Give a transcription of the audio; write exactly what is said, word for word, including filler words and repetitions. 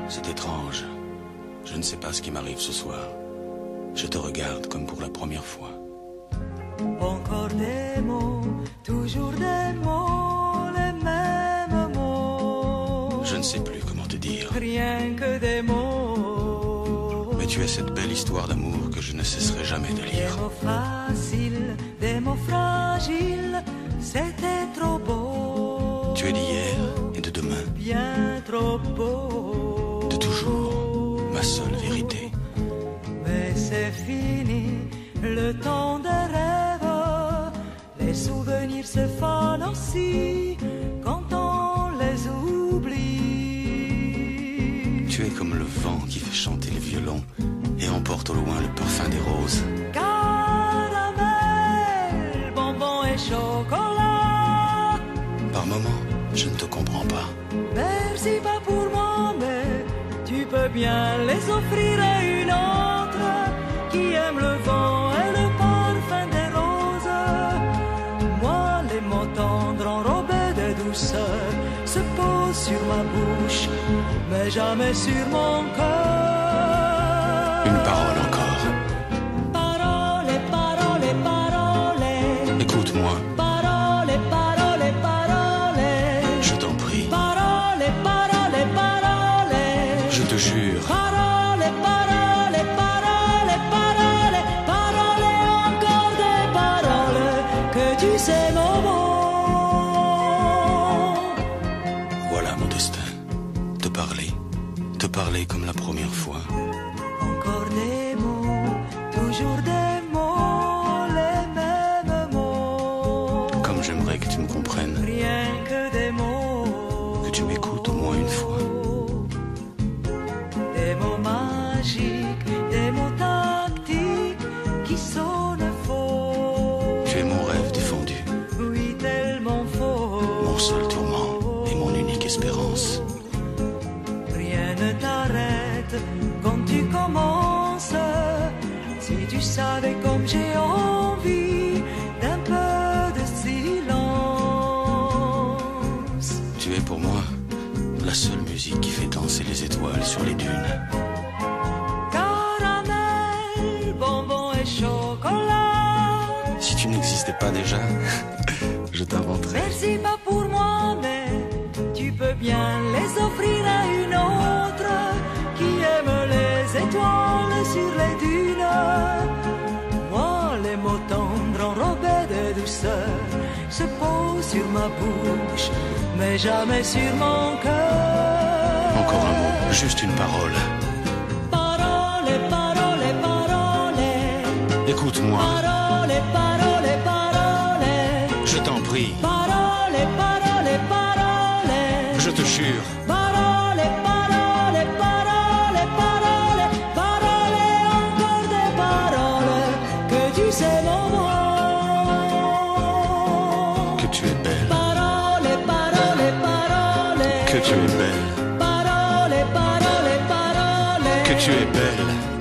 C'est étrange. Je ne sais pas ce qui m'arrive ce soir. Je te regarde comme pour la première fois. Encore des mots, toujours des mots, les mêmes mots. Je ne sais plus comment te dire. Rien que des mots. Mais tu es cette belle histoire d'amour que je ne cesserai jamais de lire. Des mots faciles, des mots fragiles, c'était trop beau. Tu es d'hier et de demain. Bien trop beau. De toujours, ma seule vérité. Mais c'est fini, le temps des rêves. Les souvenirs se fanent aussi quand on les oublie. Tu es comme le vent qui fait chanter les violons et emporte au loin le parfum des roses. Caramel, bonbons et chocolat. Par moments, je ne te comprends pas. Merci pas pour moi, mais tu peux bien les offrir à une autre qui aime le vent et le parfum des roses. Moi, les mots tendres enrobés de douceur se posent sur ma bouche, mais jamais sur mon cœur. Une parole encore. Parole, parole, parole. Écoute-moi. Parole, parole, parole. Je t'en prie. Parole, parole, parole. Je te jure. Parole, parole, parole, parole. Parole, encore des paroles que tu sais mon mot. Voilà mon destin. Te parler. Te parler comme la première fois. Encore des mots, toujours des mots, les mêmes mots. Comme j'aimerais que tu me comprennes. Rien que des mots. Que tu m'écoutes au moins une fois. Des mots magiques, des mots tactiques qui sonnent faux. Tu es mon rêve défendu. Oui, tellement faux. Mon seul tourment et mon unique espérance. Rien ne t'arrête quand tu commences. Si tu savais comme j'ai envie d'un peu de silence. Tu es pour moi la seule musique qui fait danser les étoiles sur les dunes. Caramel, bonbons et chocolat. Si tu n'existais pas déjà, je t'inventerais. Merci pas pour moi, mais tu peux bien les offrir à une autre qui aime les étoiles sur les dunes. Moi, les mots tendres enrobés de douceur se posent sur ma bouche, mais jamais sur mon cœur. Encore un mot, juste une parole. Parole, parole, parole. Écoute-moi, Parole, parole, parole. je t'en prie, Parole, parole, parole. je te jure. Parole, parole, parole, parole. Parole, encore des paroles que tu sais mon mot. Que tu es belle, Parole, parole, parole. que tu es belle, Parole, parole, parole. que tu es belle.